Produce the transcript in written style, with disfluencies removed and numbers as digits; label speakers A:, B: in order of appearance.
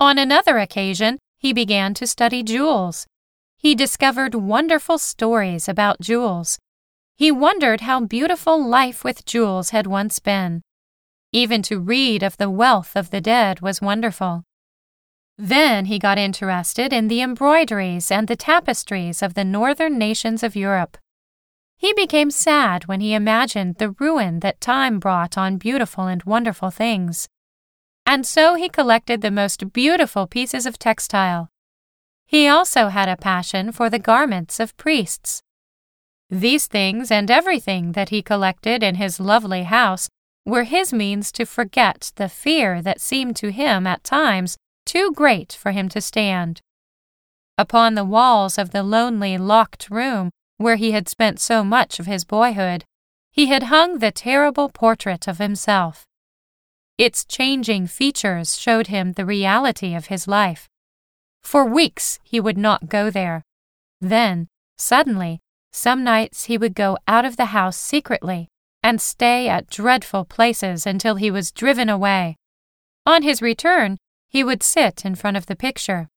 A: On another occasion, he began to study jewels. He discovered wonderful stories about jewels. He wondered how beautiful life with jewels had once been. Even to read of the wealth of the dead was wonderful. Then he got interested in the embroideries and the tapestries of the northern nations of Europe. He became sad when he imagined the ruin that time brought on beautiful and wonderful things. And so he collected the most beautiful pieces of textile. He also had a passion for the garments of priests. These things and everything that he collected in his lovely house were his means to forget the fear that seemed to him at times too great for him to stand. Upon the walls of the lonely, locked room where he had spent so much of his boyhood, he had hung the terrible portrait of himself. Its changing features showed him the reality of his life. For weeks he would not go there. Then, suddenly, some nights he would go out of the house secretly and stay at dreadful places until he was driven away. On his return, he would sit in front of the picture.